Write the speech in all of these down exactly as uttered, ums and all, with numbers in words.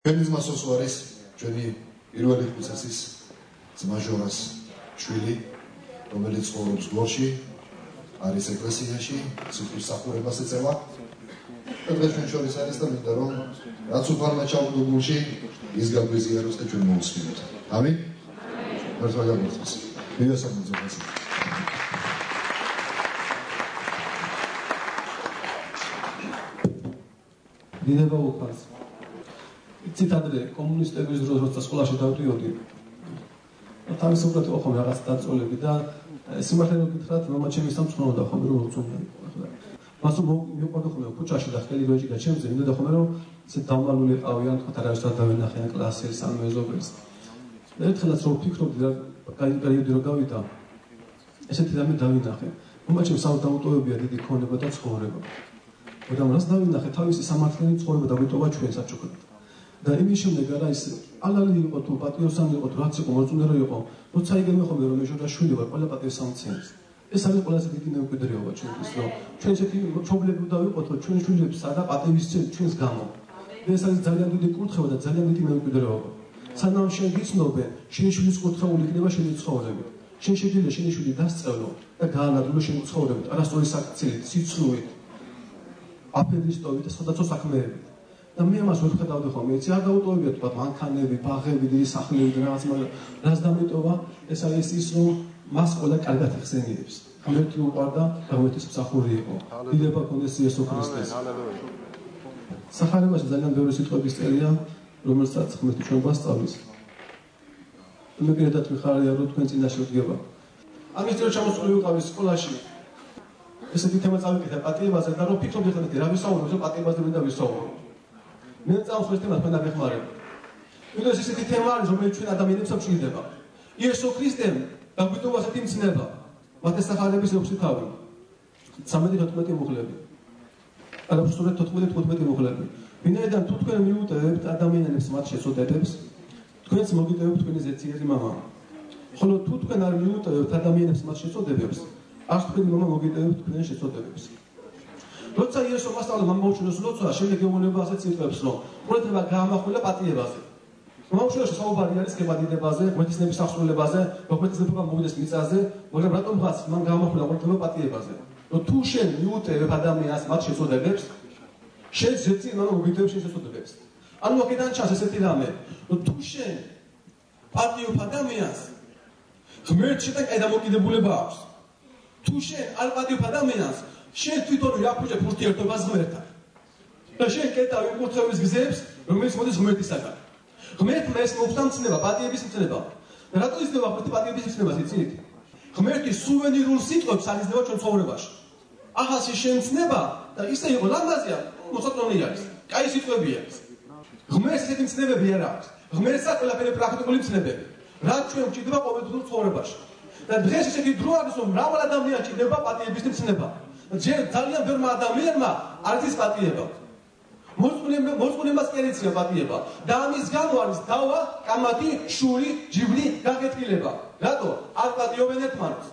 ჩვენი ძმა სოსო არის ჩვენი პირველი ღვთისმსახურის ძმა ჟორას შვილი, რომელიც ცხოვრობს გორში, არის ეკლესიაში, სიტყვის სახურებას ეწევა. და დღეს ჩვენ შორის არის და მინდა რომ რაც უფალმა ჩავდო გულში, ის გაგვიზიაროს და ჩვენ მოვუსმინოთ. ამინ? მართლა გამორთოს. მივესალმოთ ზოგადად. დინება უფალს. ციტადრე კომუნისტების დროს როცა სკოლაში დავდიოდი თავისუფლად იყო ხომ რაღაც დაწოლები და სიმართლე რომ გითხრათ მამა ჩემი სამწუხაროდ ხომ რომ უწუნდა ახლა მას მივყვარდა ხომ ქუჩაში და ხელი ვეჭიდა ჩემზე მინდა ხომ რომ ისე დამალული ყავიან თქვა არავის არ დავენახიან კლასელს ან მეზობელს და ერთხელაც რომ ვფიქრობდი რა პერიოდი რომ გავიდა ესეთი რამე დავინახე მამა ჩემს საავტომობილებია დიდი ქონება და ცხოვრება მაგრამ რას დავინახე თავისი სამართლიანი ცხოვრება და ვიტოვა ჩვენ საჩუქრად და იმის შემდეგ არა ის ალალი იყო თუ პატიოსანი იყო თუ რაც იყო მოწუნერო იყო როცა იგებე ხოლმე რომ მეჟორა შვილი ვარ ყველა პატიოსამცენს ეს არის ყველაზე დიდი მემკვიდრეობა ჩვენთვის რომ ჩვენ ესეთი მშობლები დავიყოთ რომ ჩვენი შვილებს სადა პატივის ჩვენს გამო და ეს არის ძალიან დიდი კურთხევა და ძალიან დიდი მემკვიდრეობა სანამ შენ გიცნობენ შენი შვილის კურთხეული იქნება შენი ცხოვრებით შენ შეიძლება შენი შვილი დასწავლო და გაანადგურო შენი ცხოვრებით არასწორი საქციელით სიცრუით აფერისტობით და სხვადასხვა საქმეებით და მე ამას ვერ ხედავდი ხოლმე, იცი არ დაუტოვებია თქვა მანქანები, ბაღები, დიდი სახლები და რაღაც, მაგრამ რას დამეტოვა, ეს არის ის, რომ მას ყველა კარგად იხსენიებს. ღმერთი უყვარდა და ღმერთის მსახური იყო. დიდება ქონდეს იესო ქრისტეს. სახარებაში ძალიან ბევრი სიტყვების წერია, რომელსაც ღმერთი ჩვენ გვასწავლის. მე პირადად მიხარია, რომ თქვენ წინაშე ვდგება. ამის დროს ჩამოსული ვიყავი სკოლაში. ესეთი თემა წავიკითხე პატიებაზე და რომ ფიქრობდი ხომ რა ვისაუბრებ, რომ პატიებაზე მინდა ვისაუბრო. მე წავს ეს თემა თქვენ აღეხმარება. ვიდრე ესეთი თემა არის, რომელიც ჩვენ ადამიანებს აფშილდება. იესო ქრისტემ დაგვიტოვა ასეთი მცნება. მათეს სახალების ექვსი თავი. სამი თოთხმეტი მუხლები. არა სწორედ თოთხმეტი თხუთმეტი მუხლები. ვინაიდან თუ თქვენ მიუტევებთ ადამიანებს მათ შეწოდებებს, თქვენც მოგიტევებთ თქვენი ზეციერი მამა. ხოლო თუ თქვენ არ მიუტევებთ ადამიანებს მათ შეწოდებებს, არც თქვენი მამა მოგიტევებთ თქვენ შეწოდებებს. როცა იესო მასწავლა მამაუჩინოს ლოცვა, შემდეგ ეუბნება ასეთ სიტყვებს, რომ ყურადღება გაამახვილა პატიებაზე. მამაუჩინოში საუბარი არის გებადიდებაზე, ღმერთისნების აღსრულებაზე, ღმერთისნებობა მოვიდეს მიწაზე, მაგრამ რატომღაც მან გაამახვილა ყურადღება პატიებაზე. რომ თუ შენ მიუტევებ ადამიანს მათ შეწოდებებს, შენ ზეციერ მამა მოგიტევებ შენ შეწოდებებს. ანუ აქედან ჩანს ესეთი რამე, რომ თუ შენ პატიობ ადამიანს, ღმერთშიდან კაი დამოკიდებულება აქვს. თუ შენ არ პატიობ ადამიანს, შენ თვითონ ვიაფუჭებ ურთიერთობას ღმერთთან. და შენ კეტავ იმ კურთხევის გზებს, რომელიც მოდის ღმერთისაგან. ღმერთმა ეს მოხდა მცნება, პატიების მცნება. და რატო იზნება ღმერთი პატიების მცნებას, იცით? ღმერთი სუვენირულ სიტყვებს აღიზნება ჩვენ ცხოვრებაში. ახალში შენ მცნება და ისე იყო ლამაზია, მოსაწონი არის. კაი სიტყვები არის. ღმერთს ესეთი მცნებები არ აქვს. ღმერთსა ყველაფერი პრაქტიკული მცნებები. რაც ჩვენ გვჭირდება ყოველდღიურ ცხოვრებაში. და დღეს ესეთი დრო არის, რომ მრავალ ადამიანს ჭირდება პატიების მცნება. ჯერ ძალიან ბევრმა ადამიანმა არის ის პატიება. მოწყვლებას კი არ იციან პატიება. და ამის გამო არის დავა, კამათი, შური, ჯიბლი, გაღეთილება. რატო? არ პატიობენ ერთმანეთს.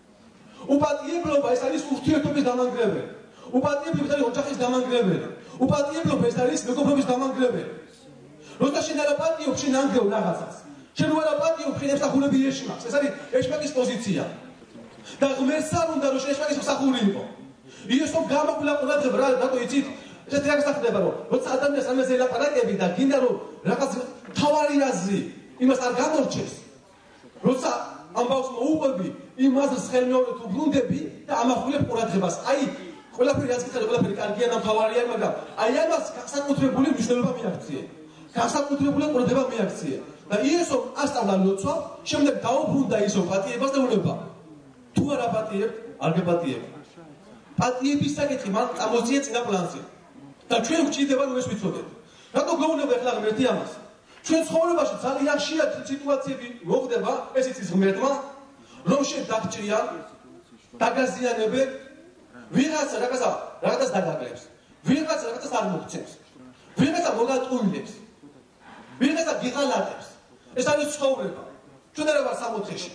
უპატიებლობა ეს არის ურთიერთობის დამანგრეველი. უპატიებლობა არის ოჯახის დამანგრეველი. უპატიებლობა ეს არის მეგობრობის დამანგრეველი. როცა შენ არ პატიობ, შენ ანგრევ რაღაცას. შენ არ პატიობ, შენ ემსახურები ეშმაკს. ეს არის ეშმაკის პოზიცია. და ღმერთს არ უნდა რომ შენ ეშმაკის მსახური იყო. იესომ გამაკვლა ყურადღება რა რატო იცით ესეთი რაღაც ხდება რომ როცა ადამიანს ამაზე ელაპარაკები და გინდა რომ რაღაც თავარი აზრი იმას არ გამორჩეს როცა ამბავს მოუყვები იმ აზრს ხელმეორედ უბრუნდები და ამახვილებ ყურადღებას აი ყველაფერი რაც გითხარი ყველაფერი კარგია და თავარია მაგრამ აი ამას განსაკუთრებული მნიშვნელობა მიაქციე განსაკუთრებული ყურადღება მიაქციე და იესომ ასწავლა ლოცვა შემდეგ დაუბრუნდა ისო პატიებას და უნება თუ არ აპატიებ არ გეპატიებ პატიების საკითხი მან წამოწია წინა პლანზე. და ჩვენ გვჭირდება რომ ეს ვიცოდეთ. რატო გვეუბნება ახლა ღმერთი ამას? ჩვენ ცხოვრებაში ძალიან ხშირად სიტუაციები მოხდება, ეს იცის ღმერთმა, რომ შენ დაგჭრია, დაგაზიანებე, ვიღაცა რაღაცა, რაღაცას დაგაკლებს. ვიღაცა რაღაცას არ მოგცემს. ვიღაცა მოგატყუილებს. ვიღაცა გიღალატებს. ეს არის ცხოვრება. ჩვენ არ ვარ სამოთხეში.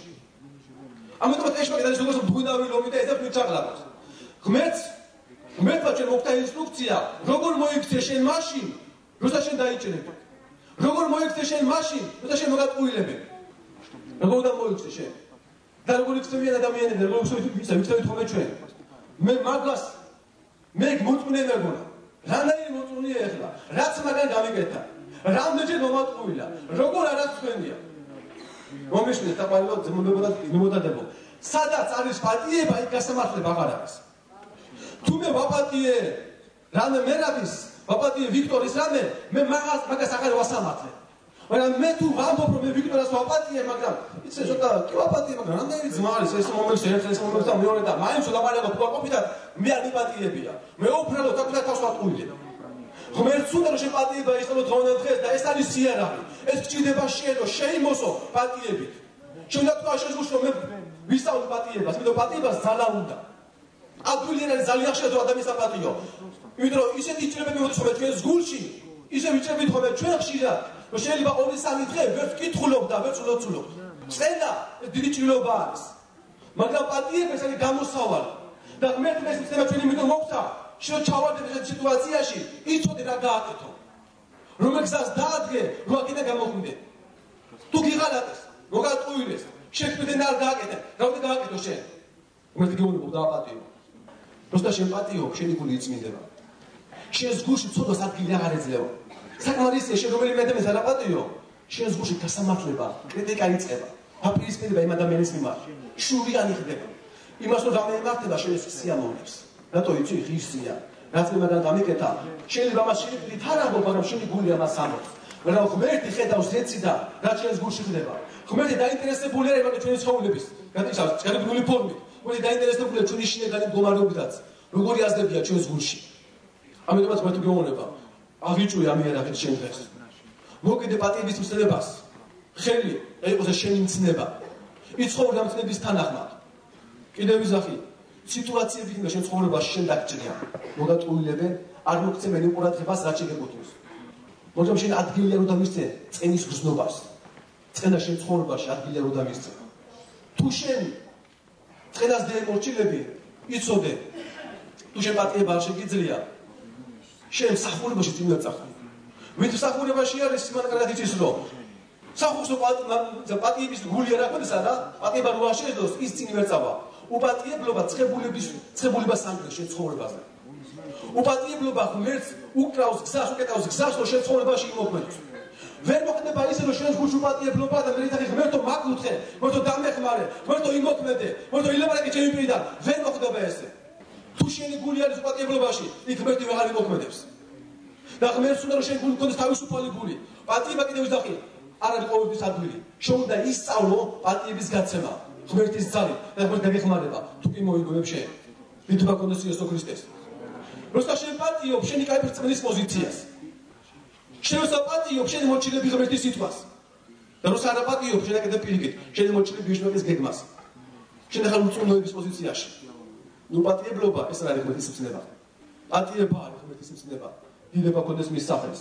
ამიტომ ეს მაგ არის როგორც მღვინავი ლომი და ეს ფიჭაღლავს. ღმერთს ღმერთმა ჩვენ მოხდა ინსტრუქცია, როგორ მოიქცე შენ მაშინ, როცა შენ დაიჭრები. როგორ მოიქცე შენ მაშინ, როცა შენ მოგატყუილები? როგორ უნდა მოიქცე შენ? და როგორ იქცევიან ადამიანები, როგორ იქცევით ხოლმე ჩვენ? მე მაგას მე მოწმუნე მეგონა. რამდენი მოწმუნეა ახლა? რაც მაგან გამიგეთა. რამდენჯერ მომატყუილა. როგორ არა თქვენია? მომიშნეთ და ყველა ძმობებოდა მიმოდადებო. სადაც არის პატიება, იქ გასამართლება აღარ არის. თუ მე ვაპატიე რამე მერაბის, ვაპატიე ვიქტორის რამე, მე მაგას მაგას აღარ ვასამართლე. მაგრამ მე თუ ვამბობ რომ მე ვიქტორას ვაპატიე, მაგრამ იცი ცოტა კი ვაპატიე, მაგრამ რამდენი ძმა არის ეს მომენტში ერთ ეს მომენტში და მეორე და მაინც ლაპარაკო თუ არ ყოფილა, მე არ მიპატიებია. მე უბრალოდ აქ და თავს ვატყუილე. ღმერთს უნდა რომ შეპატიება ისწავლო დღევანდელ დღეს და ეს არის სიარაღი. ეს გჭირდება შენ რომ შეიმოსო პატიებით. შენ და თქვა შენ გუშინ მე ვისწავლე პატიებას, იმიტომ პატიებას ძალა უნდა. ადვილი არის ძალიან ხშირად ადამიანს აპატიო. იმიტომ რომ ისეთი ჭირებები მოდის ხოლმე ჩვენს გულში, ისე ვიჭრებით ხოლმე ჩვენ ხშირად, რომ შეიძლება ორი სამი დღე ვერ ვკითხულობ და ვერ ვცლობ. წენა დიდი ჭრილობა არის. მაგრამ პატიება ეს არის გამოსავალი. და ღმერთი ეს მცემა ჩვენი მიდო მოხდა. შენ ჩავარდე ეს სიტუაციაში, იცოდე რა გააკეთო. რომ ეგზას დაადგე, რომ აქედან გამოხვიდე. თუ გიღალატეს, მოგატყუილეს, შექმედენ არ გააკეთე, რა უნდა გააკეთო შენ? ღმერთი გეუბნება დააპატიო. როცა შენ პატიო, შენი გული იწმინდება. შენს გულში ცოდვას ადგილი აღარ ეძლევა. საკმარისია შენ რომელიმე ადამიანს არ აპატიო, შენს გულში გასამართლება, კრიტიკა იწყება, აპირისპირება იმ ადამიანის მიმართ. შურიანი ხდება. იმას რომ რამე ემართება შენს სიამოვნებს. რატო იცი ღირსია? რაც მე მაგან გამიკეთა, შეიძლება მას შეიძლება არ ამბობ, მაგრამ შენი გული ამას ამბობს. მაგრამ ღმერთი ხედავს ზეციდან, რაც შენს გულში ხდება. ღმერთი დაინტერესებული არის მაგ ჩვენი ცხოვრების, გადაიცავს განებული ფორმით. ღმერთი დაინტერესებულია ჩვენი შინაგანი მდგომარეობითაც, როგორი აზრებია ჩვენს გულში. ამიტომაც მე თუ გეუბნება, აღიჭვი ამიერახეთ შენ დღეს. მოკიდე პატიების მცნებას. ხელი ეყოს შენი მცნება. იცხოვր ამ მცნების თანახმად. კიდევ ვიზახი, სიტუაციები და შენ ცხოვრებაში შენ დაგჭრია. მოგატყუილებენ, არ მოგცემენ იმ ყურადღებას, რაც შეგეკუთვნის. მაგრამ შენ ადგილი არ უნდა მისცე წენის გრძნობას. წენა შენ ცხოვრებაში ადგილი არ უნდა მისცე. თუ შენ წენას დაემორჩილები, იცოდე, თუ შენ პატიება არ შეგიძლია, შენ სახურებაში წინ დაწახდი. ვით სახურებაში არის სიმანკრად იცის რომ სახურსო პატიების გული არ აქვს და პატიება რო არ შეძლოს ის წინ ვერ წავა. უპატიებლობა ცხებულების ცხებულებას სამგრეს შენ ცხოვრებაზე. უპატიებლობა ღმერთს უკრავს გზას, უკეთავს გზას რომ შენ ცხოვრებაში იმოქმედოს. ვერ მოხდება ისე რომ შენს გულში უპატიებლობა და მე ითახი ღმერთო მაგუთხე, ღმერთო დამეხმარე, ღმერთო იმოქმედე, ღმერთო ილაპარაკე ჩემი პირიდან. ვერ მოხდება ესე. თუ შენი გული არის უპატიებლობაში, იქ ღმერთი ვეღარ იმოქმედებს. და ღმერთს უნდა რომ შენ გული გქონდეს თავისუფალი გული. პატიება კიდევ ვიზახი, არ არის ყოველთვის ადვილი. შენ უნდა ისწავლო პატიების გაცემა. ღმერთის ძალით და ღმერთი დაგეხმარება. თუ კი მოიგონებ შენ, მითქმა კონდეს იესო ქრისტეს. როცა შენ პატიობ, შენი კაი წმენის პოზიციას. შენ საპატიობ, შენ მოჩილები ღმერთის სიტყვას. და როცა არ აპატიობ, შენ აკეთებ პირიქით, შენ მოჩილები იშვიათის გეგმას. შენ ახალ უწუნოების პოზიციაში. ნუ პატიებლობა ეს არის ღმერთის მცნება. პატიება არის ღმერთის მცნება. დილება კონდეს მის სახელს.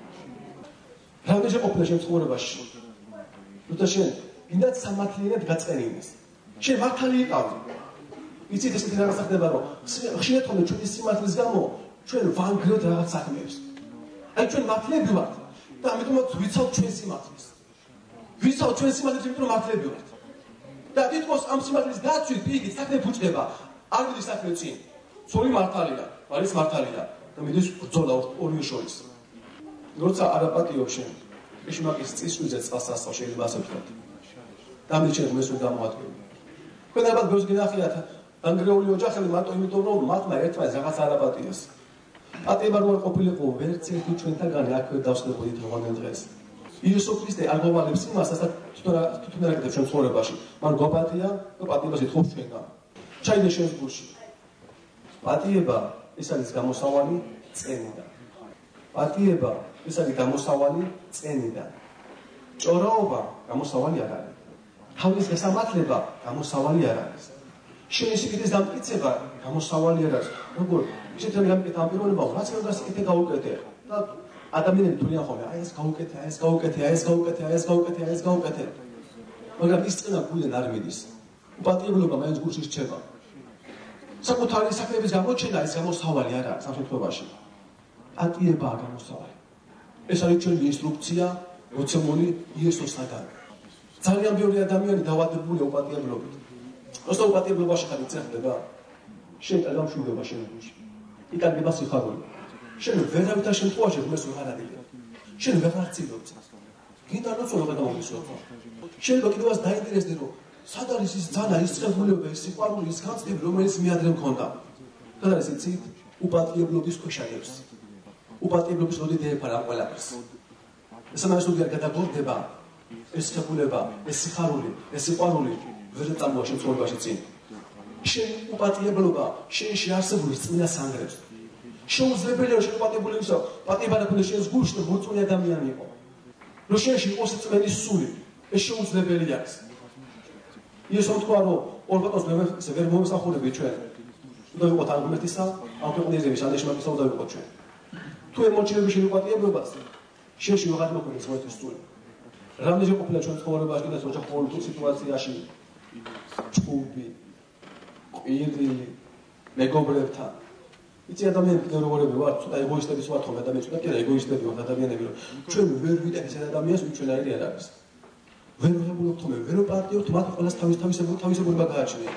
რამდენჯერ ყოფილა შენ ცხოვრებაში? როცა შენ გინდათ სამართლიანად გაწყენინდეს. შენ მართალი იყავი. იცით ესეთი რაღაც ხდება რომ ხშირად ხოლმე ჩვენი სიმართლის გამო ჩვენ ვანგრევთ რაღაც საქმეებს. აი ჩვენ მართლები ვართ და ამიტომაც ვიცავთ ჩვენ სიმართლეს. ვიცავთ ჩვენ სიმართლეს, იმიტომ რომ მართლები ვართ. და თითქოს ამ სიმართლის დაცვით პირიქით საქმე ფუჭდება. არ მიდის საქმე წინ. ცოლი მართალია, არის მართალია და მიდის ბრძოლა ორივე შორის. როცა არ აპატიობ შენ, ეშმაკის წისვიზე წყალს ასწავ შეიძლება ასე ვთქვათ. დამიჩენ ღმერთს ვერ გამოადგენ. თქვენ ალბათ ბევრს გინახიათ ანგრეული ოჯახები მარტო იმიტომ რომ მათმა ერთმანეთს რაღაც არ აპატიეს. პატიება რო არ ყოფილიყო, ვერც ერთი ჩვენთაგანი აქ ვერ დავსდებოდით დღევანდელ დღეს. იესო ქრისტე არ გვავალებს იმას, რასაც თვითონ თვითონ არ აკეთებს ჩვენ ცხოვრებაში. მან გვაპატია და პატიებას ითხოვს ჩვენგან. ჩაიდე შენს გულში. პატიება ეს არის გამოსავალი წენიდან. პატიება ეს არის გამოსავალი წენიდან. ჭორაობა გამოსავალი არ არის. თავის გასამართლება გამოსავალი არ არის. შენი სიკეთის დამტკიცება გამოსავალი არ არის. როგორ შეიძლება გამიკეთე ამ პიროვნება, რაც უნდა სიკეთე გაუკეთე. და ადამიანები თვლიან ხოლმე, აი ეს გაუკეთე, აი ეს გაუკეთე, აი ეს გაუკეთე, აი ეს გაუკეთე, აი ეს გაუკეთე. მაგრამ ის წინა გულიდან არ მიდის. პატიებლობა მაინც გულში რჩება. საკუთარი საქმეების გამოჩენა ეს გამოსავალი არ არის ამ შემთხვევაში. პატიებაა გამოსავალი. ეს არის ჩვენი ინსტრუქცია მოცემული იესოსთან. ძალიან ბევრი ადამიანი დავადებულია უპატიებლობით. просто უპატიებლობაში ხარ იწეხდება. შენ გადამშვიდობა შენ გულში. იკარგება სიხარული. შენ ვერავითარ შემთხვევაში ღმერთს ვეღარ ადიდებ. შენ ვეღარ ცდილობ. გინდა რომ გადამოვისვათ. შეიძლება კიდევაც დაინტერესდე რომ სად არის ის ძალა, ის წყებულება, ის სიყვარული, ის განცდები, რომელიც მე ადრე მქონდა. სად არის იცით? უპატიებლობის ქვეშაგებს. უპატიებლობის როდი დაეფარა ამ ყველაფერს. ეს ამას თუ გადაგორდება, ეს წყებულება, ეს სიხარული, ეს სიყვარული ვერ წამოვა შენ ცხოვრებაში წინ. შენ უპატიებლობა, შენში არსებული წინა სანგრებს. შეუძლებელია შენ უპატიებლობა ისა, პატიება ქონდეს შენს გულში და მოწონი ადამიანი იყო. რომ შენში იყოს წმენის სული, ეს შეუძლებელია ის. იესო თქვა რომ ორბატონს ვერ მომსახურები ჩვენ. უნდა ვიყოთ არგუმენტისა, ამ ქვეყნიერების ანდეშმაკისა უნდა ვიყოთ ჩვენ. თუ ემოციები შეუპატიებლობას, შენში ვეღარ მოქმედებს მოეთის სული. რამდენჯერ ყოფილა ჩვენ ცხოვრებაში და ოჯახურ სიტუაციაში ჭუბი, ყვირილი, მეგობრებთან. იცი ადამიანები როგორები ვართ, ცოტა ეგოისტები ვართ ხოლმე ადამიანები, ცოტა კი არა ეგოისტები ვართ ადამიანები, რომ ჩვენ ვერ ვიტანთ ეს ადამიანს, ვინც ჩვენაირი არ არის. ვერ ვღებულობთ ხოლმე, ვერ ვპარტიობთ მათ ყველას თავის თავისებურ თავისებურება გააჩნია.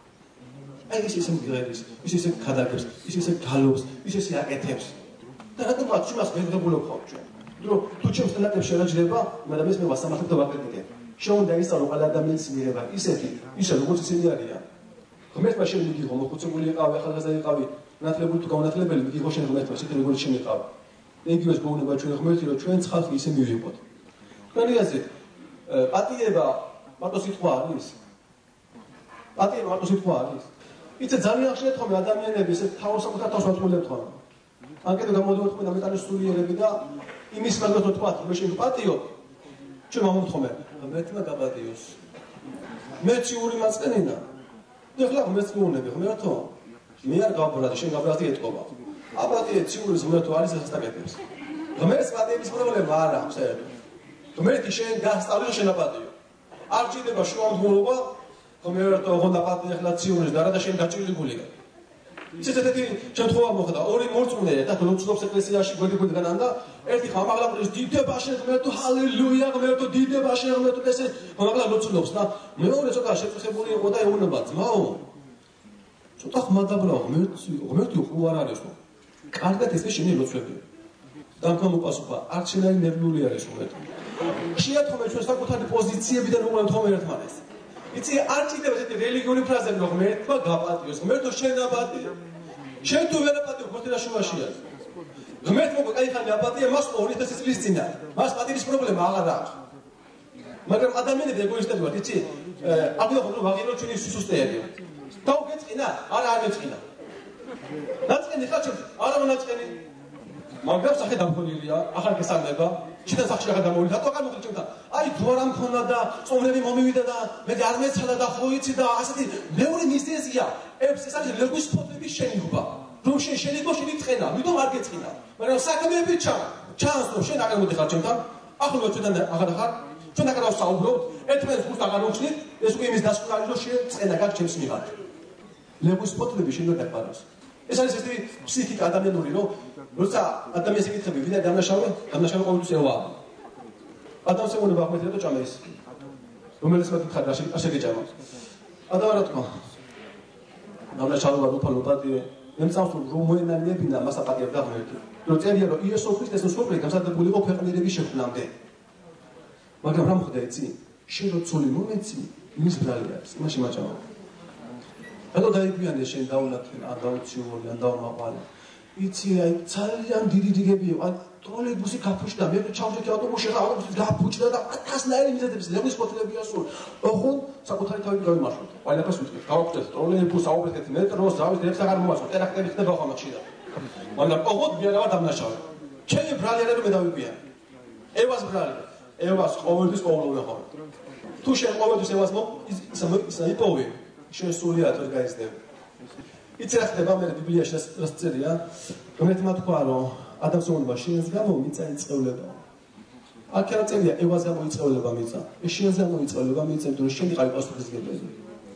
აი ის ისე მღერის, ის ისე ქადაგებს, ის ისე გალობს, ის ისე აკეთებს. და რატომაც ჩვენს ვერ ვღებულობ ხოლმე ჩვენ. რომ თუ ჩემს თანატებს შერაჯდება, ადამიანს მე ვასამართლებ და ვაკრიტიკებ. შეუნდა ისწავლო ყველა ადამიანის მიღება, ისეთი, ისე როგორც ისინი არიან. ღმერთმა შენ მიგიღო, მოხუცებული იყავი, ახალგაზრდა იყავი, ნათლებული თუ გაუნათლებელი მიგიღო შენ ღმერთმა, ისეთი როგორც შენ იყავი. და იგივეს გეუბნება ჩვენ ღმერთი, რომ ჩვენც ხალხი ისე მივიღოთ. თქვენი აზრით, პატიება მარტო სიტყვა არის? პატიება მარტო სიტყვა არის? იცი ძალიან ხშირად ხომ ადამიანები ესე თავს საკუთარ თავს ვაწმულებთ ხოლმე. ან კიდევ გამოდიოთ ხოლმე მეტალის სულიერები და იმის მაგათ თქვა, რომ შენ პატიობ. ჩვენ მომთ ხოლმე, ღმერთმა გაპატიოს. მე ციური მაწყენინა. ეხლა ღმერთს გეუბნები, ღმერთო, მე არ გავბრალდი, შენ გაბრალდი ეთყობა. აპატიე ციურის ღმერთო არის ასე დაკეთებს. ღმერთს პატიების პრობლემა არ აქვს, საერთოდ. ღმერთი შენ გასწავლე შენ აპატიო. არ ჭირდება შუამდგომლობა, ღმერთო, ღონდა პატიე ახლა ციურის და რა და შენ გაჭირილი გულია. ისეთი შემთხვევა მოხდა, ორი მორწმუნე და ლოცულობს ეკლესიაში გვერდ-გვერდ და ერთი ხამაღლაპრის დიდება შენ ღმერთო, ჰალელუია, ღმერთო, დიდება შენ ღმერთო, ესე ხამაღლა ლოცულობს და მეორე ცოტა შეწეხებული იყო და ეუბნება ძმაო. ცოტა ხმადაბრა ღმერთი, ღმერთი ხო არ არის ხო? კარგად ესე შენი ლოცვები. დამქმა მოპასუხა, არც შენაირი ნერვული არის ღმერთი. შეათხოვე ჩვენ საკუთარი პოზიციებიდან უყურებთ ხომ ერთმანეთს. იცი არ ჭირდება ესეთი რელიგიური ფრაზები რომ ღმერთმა გაპატიოს, ღმერთო შენ აპატიო. შენ თუ ვერ აპატიო, ქორთელაშუაშია. ღმერთმა კაიხანი აპატია მას ორი წლის წინა. მას პატივის პრობლემა აღარ აქვს. მაგრამ ადამიანები ეგოისტები ვართ, იცი? აბა ხო ვაღირო ჩვენი სუსტეები. დაუგეწყინა, არა არ მეწყინა. ნაწყენი ხარ ჩემს, არა მონაწყენი. მაგრამ სახე დამქონილია, ახალ გესალმება. შენ სახში აღარ დამოვიდა, რატო აღარ მოხდა ჩემთან? აი თუ არ ამქონა და წოვნები მომივიდა და მე არ მეცადა და ხო იცი და ასეთი მეორე მიზეზია. ებს ეს არის ლეგვის ფოტოების შენიღობა. რომ შენ შენიღო შენი წენა, ვიდრე არ გეწყინა. მაგრამ საქმეები ჩან. ჩანს რომ შენ აღარ მოდიხარ ჩემთან. ახლა ჩვენთან აღარ ხარ. ჩვენ აღარ ვსაუბრობთ. ერთმანეთს გულს აღარ უხსნით, ეს უკვე იმის დასკვნარი რომ შენ წენა გაქვს ჩემს მიღად. ლეგვის ფოტოები შენ ვერ დაგბარავს. ეს არის ესეთი ფსიქიკა ადამიანური, რომ როცა ადამიანს ეკითხები, ვინ არის დამნაშავე? დამნაშავე ყოველთვის ევა. ადამიანს ეუბნება ახმეტია და ჭამა ის. რომელიც მეკითხა და ასე გეჭამა. ადამიან რა თქვა? დამნაშავე ვარ უფალო პატიე. მე მწავს რომ მოენანიებინა მას აპატიებ და ღმერთი. რომ წერია რომ იესო ქრისტეს მსხვერპლი გამსადებული იყო ქვეყნიერების შექმნამდე. მაგრამ რა მოხდა იცი? შენ რო ცოლი მომეცი, იმის ბრალი არის, იმაში მაჭამა. რატო დაიგვიანე შენ დაუნათლე, ან დაუციორი, ან დაუმაყვალე? იცი, აი ძალიან დიდი დგები იყო. ტროლეიბუსი გაფუჭდა, მე ჩავდექი ავტობუსში, ხა ავტობუსი გაფუჭდა და ათასნაირი მიზეზების ლეგვის ფოტოებია სულ. ოღონ საკუთარი თავი გავიმარშრუტე. ყველაფერს ვიტყვი. გავაკეთეთ ტროლეიბუსს, აუბრეთ მეტროს, ზავის დღეს აღარ მომასწროთ. ტერაქტები ხდება ხომაში და. მაგრამ ოღონ ვიარავა დამნაშავე. ჩემი ბრალი არის რომ მე დავიგვიანე. ევას ბრალი. ევას ყოველთვის ყოველდღე ხომ. თუ შენ ყოველთვის ევას მო ისა იპოვე. შენ სულიად ვერ გაიზრდები. იცი რა ხდება მე ბიბლიაში რას წერია? ღმერთმა თქვა რომ ადამიანს უნდა შენს გამო მიწა იწევლება. აქ რა წერია? ევას გამო იწევლება მიწა. ეს შენს გამო იწევლება მიწა, იმიტომ რომ შენ იყავი პასუხისმგებელი.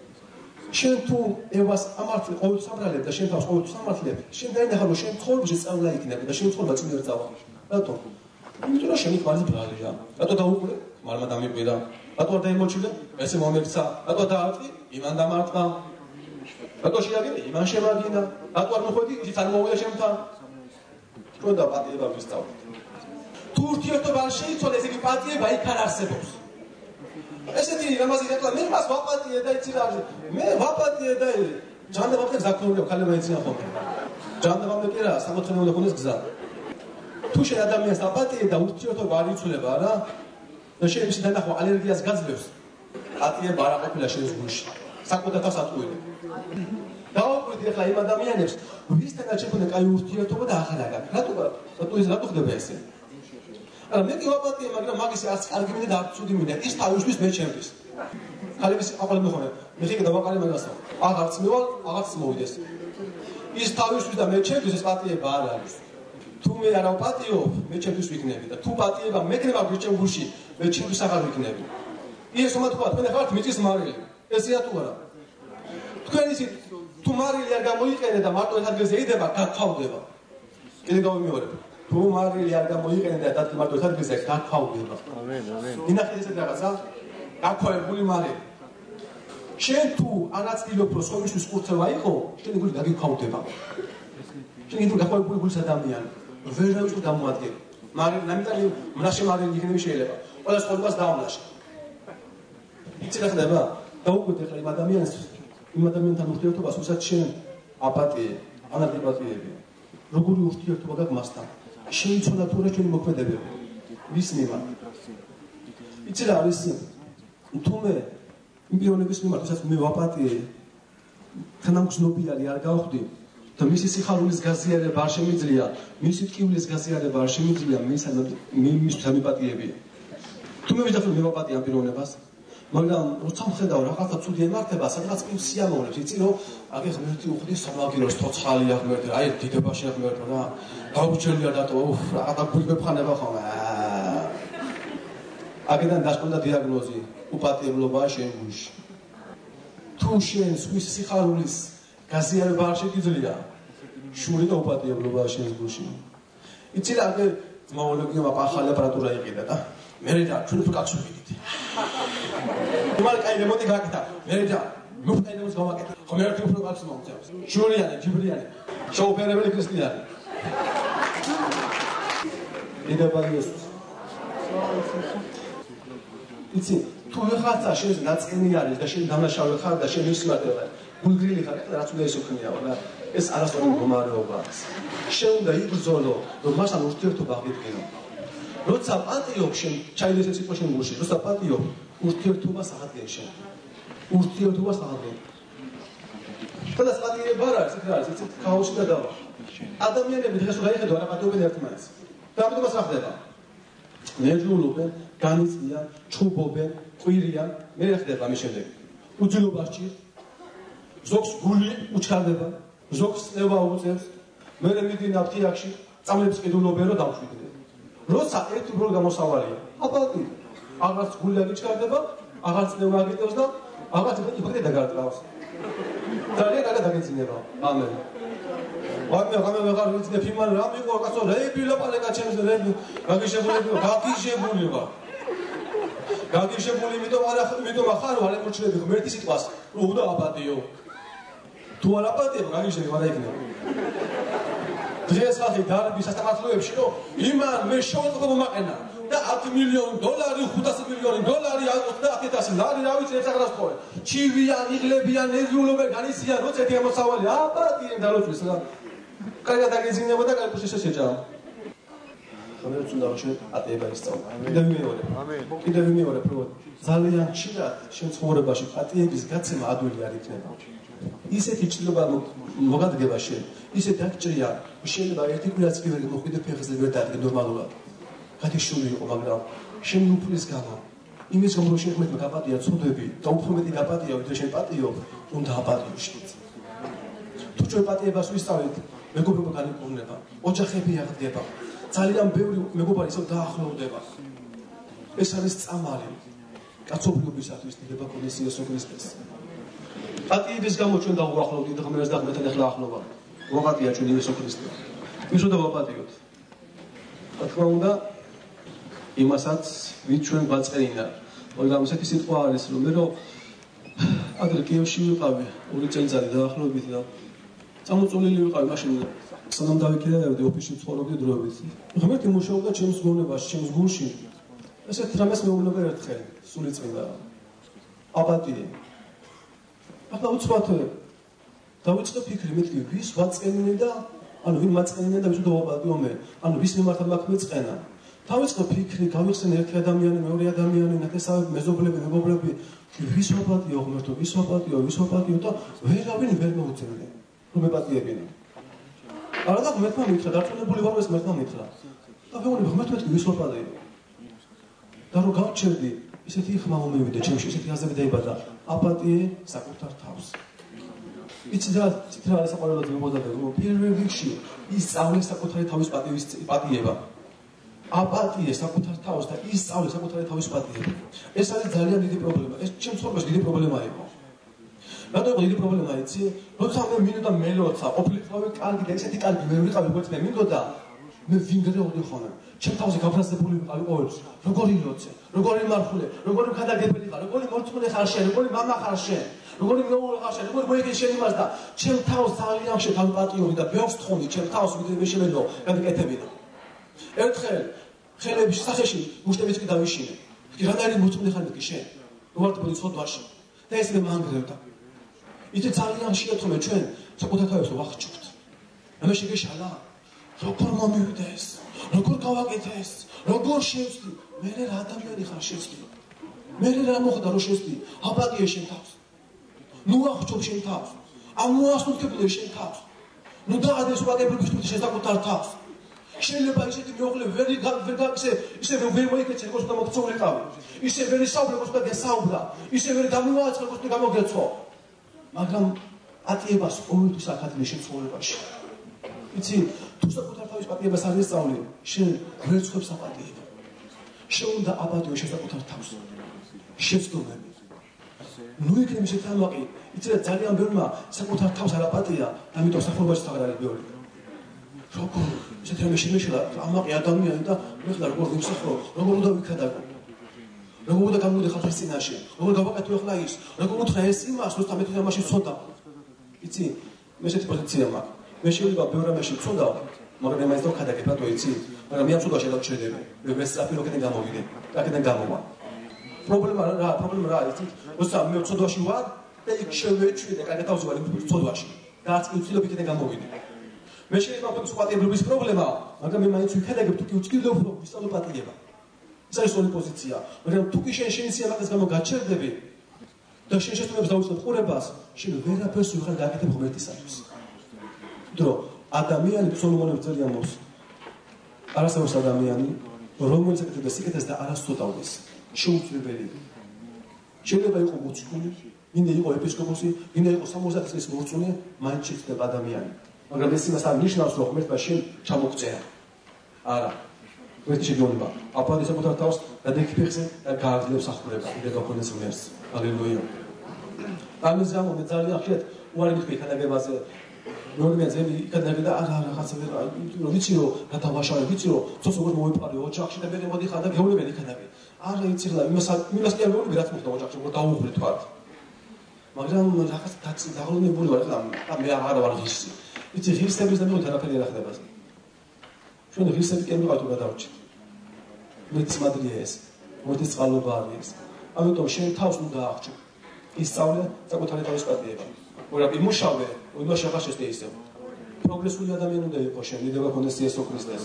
შენ თუ ევას ამართლე ყოველთვის ამრალებ და შენ თავს ყოველთვის ამართლებ, შენ დაინახავ რომ შენ ცხოვრებაში სწავლა იქნება და შენ ცხოვრება წინ ვერ წავა. რატო? იმიტომ რომ შენი ქმარი ბრალია. რატო დაუყურე? მალმა დამიყვირა. რატო არ დაიმოჩილე? ესე მომექცა. რატო დაარტყი? იმან დამარტყა. რატო შეაგინე? იმან შემაგინა. რატო არ მოხვედი? ისიც არ მოვიდა შემთან. თქვენ და პატიება ვისწავლეთ. თუ ურთიერთობა არ შეიცვალა, ესე იგი პატიება იქ არ არსებობს. ესეთი რამაზი რატო მე მას ვაპატიე და იცი რა მე ვაპატიე და ჯანდაბამდე გზა ქონდა ქალებმა ეცინა ხოლმე. ჯანდაბამდე კი რა, სამოთხე უნდა ქონდეს გზა. თუ შენ ადამიანს აპატიე და ურთიერთობა არ იცვლება რა და შენ მისი დანახვა ალერგიას გაძლევს, პატიება არ აყოფილა შენს გულში. საკუთარ თავს ატყუილებ. დავაკვირდი ახლა იმ ადამიანებს, ვისთანაც შექონდა კაი ურთიერთობა და ახლა რა გაქვს. რატო რატო ეს რატო ხდება ესე? არა მე ვაპატიე, მაგრამ მაგის არც კარგი მინდა და არც ცუდი მინდა. ის თავისთვის მე ჩემთვის. ხალების აყოლე მეხონე. მე ხე დავაყარე მაგასო. აღარც მევალ, აღარც მოვიდეს. ის თავისთვის და მე ჩემთვის ეს პატიება არ არის. თუ მე არ ვაპატიობ, მე ჩემთვის ვიქნები და თუ პატიება მექნება ჩემ გულში, მე ჩემთვის აღარ ვიქნები. ის რომ თქვა, თქვენ ხართ მიწის მარილი. ესეა თუ არა? თქვენ ისიც თუ მარილი არ გამოიყენე და მარტო ეს ადგილზე იდება, გაქავდება. კიდე გავიმეორებ. თუ მარილი არ გამოიყენე და დადგი მარტო ეს ადგილზე გაქავდება. ამენ, ამენ. ინახეთ ესეთ რაღაცა? გაქავებული მარილი. შენ თუ ანაცდილობ რომ სხვისთვის კურთხევა იყო, შენი გული გაგიქავდება. შენი თუ გაქავებული გულის ადამიანი, ვერავის თუ გამოადგენ. მაგრამ ნამდვილი მნაშე მარილი იქნები შეიძლება. ყველა სხვებას დაამლაშე. იცი რა ხდება? დაუკვირდე ხა იმ ადამიანს, იმ ადამიანთან ურთიერთობას, ვისაც შენ აპატიე, ანადიპატიები. როგორი ურთიერთობა გაქვს მასთან? შეიცვალა თუ რა ჩვენი მოქმედებები? ვის მიმართ? იცი რა არის? თუ მე იმ პიროვნების მიმართ, ვისაც მე ვაპატიე, თანამგზნობიარი არ გავხდი და მისი სიხარულის გაზიარება არ შემიძლია, მისი ტკივილის გაზიარება არ შემიძლია, მის სამიპატიებია. თუ მე ვიძახი მე ვაპატიე ამ პიროვნებას, მაგრამ როცა მხედავ რაღაცა ცუდი ემართება, სადღაც კი სიამოვნებს, იცი რომ აგე ღმერთი უხდის სამაგიროს თოცხალია ღმერთი, აი დიდებაში ღმერთო რა, გაუჩელია დატო, უფ, რაღაცა გულბეფხანება ხოლმე. აგედან დასკვნდა დიაგნოზი, უპატიებლობაა შენ გულში. თუ შენ სხვის სიხარულის გაზიარება არ შეგიძლია, შური და უპატიებლობაა შენ გულში. იცი რა, აგე ძმაოლოგიამ ახალი აპარატურა იყიდა და მე რა ჩვენ უფრო კაცო ვიდით. იმალ კაი რემონტი გააკეთა. მე რა ნუ კაი რემონტს გავაკეთე. ხო მე ერთი უფრო კაცო მომწევს. შურიანი, ჯიბრიანი, შეუფერებელი ქრისტიანი. იდაბა იესოს. იცი, თუ ვიღაცა შენს ნაწყენი არის და შენ დამნაშავე ხარ და შენ ის მარტივად გულგრილი ხარ, ეხლა რაც უნდა ისო ქნიაო რა. ეს არასწორი მდგომარეობაა. შენ უნდა იბრძოლო, რომ მასთან ურთიერთობა აღიდგინო. როცა პატიობ შენ, ჩაიდეს ეს სიტყვა შენ გულში, როცა პატიობ, ურთიერთობას აღადგენ შენ. ურთიერთობას აღადგენ. სადაც პატიება არ არის, იქ არის, იცით, ქაოსი და დავა. ადამიანები დღეს რო გაიხედო, არა პატიობენ ერთმანეთს. და ამიტომაც რა ხდება? ნერვიულობენ, განიცდიან, ჩუბობენ, ყვირიან, მე რა ხდება ამის შემდეგ? უძილობას ჭირს, ზოგს გული უჩქარდება, ზოგს წნევა უწევს, მე მიდინა ფთიაქში, წამლებს ყიდულობენ რომ დავშვიდნენ. როცა ერთი ბრო გამოსავალია, აპატი, აღარც გული აღიჩქარდება, აღარც წნევა აგიტევს და აღარც იფიქრე დაგარტყავს. ძალიან კარგად დაგეცინება. ამენ. ვამე ვამე ვეღარ ვიცნებ იმან რა მიყვა კაცო რეები ლაპალეკა ჩემს რეები გაგიშებული გაგიშებული ვარ გაგიშებული იმიტომ არა იმიტომ ახარ არ ემორჩილები ღმერთის სიტყვას რომ უნდა აპატიო თუ არ აპატიებ გაგიშები არა იქნება დღეს ხალხი დარბის სასამართლოებში რომ იმან მე შევეწყო მომაყენა და ათი მილიონი დოლარი ხუთასი მილიონი დოლარი ოცდაათი ათასი ლარი რა ვიცი ეს აღარ სწორე ჩივიან იღლებიან ნერვიულობენ განიცდიან როცა ერთი ამოსავალი აპატიენ დაროჩვის რა კარგად აგეძინება და კარგად შეშე შეჭამ. ხმერც უნდა შენ ატეება ისწავლა. კიდევ ვიმეორებ. ამენ. კიდევ ვიმეორებ, რომ ძალიან ხშირად შენ ცხოვრებაში ატეების გაცემა ადვილი არ იქნება. ისეთი ჭრილობა მოგადგება შენ. ისე დაგჭრია, შეიძლება ერთი კვირაც კი ვერ მოხვიდე ფეხზე ვერ დადგე ნორმალურად. გათიშული იყო, მაგრამ შენ უფლის გამო იმის გამო რომ შენ ხმეთმა გაპატია ცოდები და უფრო მეტი გაპატია, ვიდრე შენ პატიო, უნდა აპატიო შენ. თუ ჩვენ პატიებას ვისწავლით მეგობრობა განიკურნება, ოჯახები აღდგება, ძალიან ბევრი მეგობარი ისევ დაახლოვდება. ეს არის წამალი კაცობრიობისათვის ნება ქონდეს იესო ქრისტეს. პატიების გამო ჩვენ დავუახლოვდით ღმერთს და ღმერთთან ახლა ახლობა. ვაპატია ჩვენ იესო ქრისტეს. ვიშო და ვაპატიოთ. რა თქმა უნდა, იმასაც ვით ჩვენ გვაწყერინა. მაგრამ ესეთი სიტყვა არის რომ მე რომ ადრე კიევში ვიყავი ორი წელიწადი დაახლოებით და წამოწოლილი ვიყავი მაშინ სანამ დავიქირავდი ოფისში ცხოვრობდი დროებით. ღმერთი მუშაობდა ჩემს გონებაში, ჩემს გულში. ესეთ რამეს მეუბნება ერთხელ სულიწმინდა აპატია. ახლა უცბად დავიწყე ფიქრი მეთქი ვის ვაწყენინე და ანუ ვინ მაწყენინე და ვის დავაპატიო მე. ანუ ვის მიმართ მაქვს მეწყენა. დავიწყე ფიქრი, გავიხსენე ერთი ადამიანი, მეორე ადამიანი, ნათესავები, მეზობლები, მეგობრები, ვის ვაპატიო ღმერთო, ვის ვაპატიო, ვის ვაპატიო და ვერავინ ვერ მოუწევდი რომ ეპატიებინა. არა და ღმერთმა მითხრა, დარწმუნებული ვარ ეს ღმერთმა მითხრა. და ვეუბნები ღმერთმა მეთქი ვის ვაპატიო. და რომ გავჩერდი, ისეთი ხმა მომივიდა ჩემში, ისეთი აზრი დაიბადა, აპატიე საკუთარ თავს. იცი რა, იცით რა არის საყვარელად მებოდადა, რომ პირველ რიგში ისწავლე საკუთარი თავის პატივის პატიება. აპატიე საკუთარ თავს და ისწავლე საკუთარი თავის პატიება. ეს არის ძალიან დიდი პრობლემა. ეს ჩემს ცხოვრებაში დიდი პრობლემა იყო. რატო იყო დიდი პრობლემა იცი? როცა მე მინდოდა მელოცა, ყოფილიყავი კარგი და ესეთი კარგი მე ვიყავი, როგორც მე მინდოდა, მე ვინგრეოდი ხოლმე. ჩემ თავზე გაფრაზებული ვიყავი ყოველთვის. როგორი ლოცე, როგორი მარხულე, როგორი მქადაგებელი ხარ, როგორი მორწმუნე ხარ შენ, როგორი მამა ხარ შენ, როგორი მეუღლე ხარ შენ, როგორი მოიგე შენ იმას და ჩემ თავს ძალიან შეთავი პატიორი და ბევრს თხოვნი ჩემ თავს ვიდრე მე შემეძლო გადაკეთებინა. ერთხელ ხელების სახეში მუშტებით კი დავიშინე. კი რანაირი მორწმუნე ხარ მეთქი შენ? უარყოფითი ცოდვაში. და ეს მე მანგრევდა. იცი ძალიან შეეთხმე ჩვენ საკუთარ თავებს ვახჩობთ. ამე შეგეშალა. როგორ მომივიდა ეს? როგორ გავაკეთე ეს? როგორ შევსდი? მე რა ადამიანი ხარ შევსდი? მე რა მოხდა რომ შევსდი? აპატიე შენ თავს. ნუ აღჩობ შენ თავს. ამ მოასწორებული შენ თავს. ნუ დაადეს ვაგებისთვის შენ საკუთარ თავს. შეიძლება ისეთი მეუღლე ვერ ვერ ისე ისე ვერ მოიქეცე როგორც და მოწოლიყავი. ისე ვერ ისაუბრე როგორც და გასაუბრა. ისე ვერ გამოაცხადე როგორც და გამოგეცხო. მაგრამ პატიებას ყოველთვის ახადნე შენ ცხოვრებაში. იცი, თუ საკუთარ თავის პატიებას არ ისწავლე, შენ ვერ ცხობს აპატიება. შენ უნდა აპატიო შენ საკუთარ თავს. შეცდომები. ნუ იქნებ ისეთი ამაყი, იცი რა ძალიან ბევრმა საკუთარ თავს არ აპატია, ამიტომ სახურბაში აღარ არის ბევრი. როგორ ისეთი რამე შემეშალა ამაყი ადამიანი და მე ხარ როგორ ვიმსახრო, როგორ უნდა ვიქადაგო. როგორ უნდა გამოვიდე ხალხის წინაშე, როგორ გავაკეთო ახლა ის, როგორ უთხრა ეს იმას, როცა მე თვითონ მაშინ ცოდა. იცი, მე ესეთი პოზიცია მაქვს. მე შეიძლება ბევრ რამეში ვცოდავ, მაგრამ მე ეს და ვქადაგებ რატო იცი? მაგრამ მე ამ ცოდვაში არ დავჩერდები. მე ეს საფი როკიდან გამოვიდე. აქედან გამოვა. პრობლემა რა, პრობლემა რა იცი? როცა მე ცოდვაში ვარ და იქ შევეჩვიდე, კარგად თავზე ვარ იმ ცოდვაში. და არც კი ვცდილობ იქიდან გამოვიდე. მე შეიძლება ვქონდეს პატიებლობის პრობლემა, მაგრამ მე მაინც ვიქადაგებ თუ კი ვცდილობ რომ ვისწავლო პატიება. ეს არის ორი პოზიცია. მაგრამ თუ კი შენ შენი სიამაყის გამო გაჩერდები და შენ შეცდომებს დაუწყებ ყურებას, შენ ვერაფერს ვიხარ გააკეთებ ღმერთისათვის. დრო ადამიანი სოლომონებს წერია მოს. არასდროს ადამიანი, რომელიც აკეთებს სიკეთეს და არას წოდავდეს. შეუძლებელი. შეიძლება იყო მოციქული, მინდა იყო ეპისკოპოსი, მინდა იყო სამოცდაათი წლის მორწმუნე, მაინც შეცდება ადამიანი. მაგრამ ეს იმას არ ნიშნავს, რომ ღმერთმა შენ ჩამოგწერა. არა. ღმერთი შეგეუბნება, აპატიე საკუთარ თავს და დეკიფეხზე და გააგრძელებს სახურება, კიდევ გაქონდეს ღმერთს. ჰალელუია. ამის გამო მე ძალიან ხშირად უარი მითქვი ქადაგებაზე. რომელი ძები იქადაგე და არა რაღაცა ვერ რომ ვიცი რომ გადავაშავე, ვიცი რომ ცოტა როგორ მოვიპარე ოჯახში და მე მოდიხარ და გეუბნები იქადაგე. არა იცი რა, იმას იმას კი არ გეუბნები რაც მოხდა ოჯახში, რომ დაუღვრე თქვა. მაგრამ რაღაც დაღლომებული ვარ და მე აღარ ვარ ღირსი. იცი ღირსების და მეგობრთა არაფერი არ ახდება. ჩვენ ღირსები კი არ ვიყავთ გადავრჩით. მე ცმადრია ეს, მოდი წყალობა არის ეს. ამიტომ შენ თავს უნდა აღჭო. ისწავლე საკუთარი თავის პატიება. ორა იმუშავე, უნდა შეღაშეს და ისე. პროგრესული ადამიანი უნდა იყოს შენ, მიდება კონდეს იესო ქრისტეს.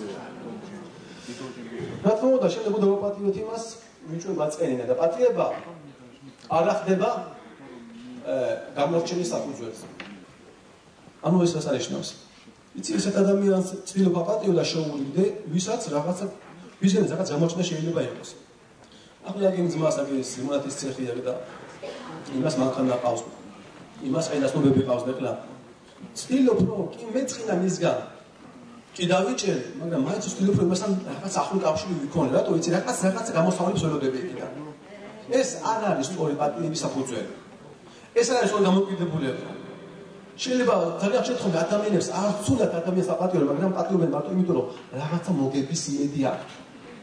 რა თქმა უნდა, შენ უნდა ვაპატიოთ იმას, ვინც ჩვენ გაწყენინა და პატიება არ ახდება გამორჩენის საფუძველზე. ანუ ეს რას არნიშნავს? იცი ესეთ ადამიანს ცდილობ აპატიო და შეუვლიდე, ვისაც რაღაცა ვიზენს რაღაც გამორჩენა შეიძლება იყოს. ახლა იმ ძმას აგის სიმონათის ცეხია და იმას მანქანა ყავს. იმას ყენას ნობები ყავს და ახლა ცდილობ რომ კი მეწყინა მისგან. კი დავიჭერე, მაგრამ მაინც ვცდილობ რომ იმასთან რაღაც ახლო კავშირი ვიქონე, რატო იცი რაღაც რაღაც გამოსავლებს ველოდები იქიდან. ეს არ არის სწორი პატიების საფუძველი. ეს არის სწორი დამოკიდებულება. შეიძლება ძალიან შეთხოვნე ადამიანებს არ ცუდათ ადამიანს აპატიო, მაგრამ პატიობენ მარტო იმიტომ რომ რაღაცა მოგების იმედი აქვს.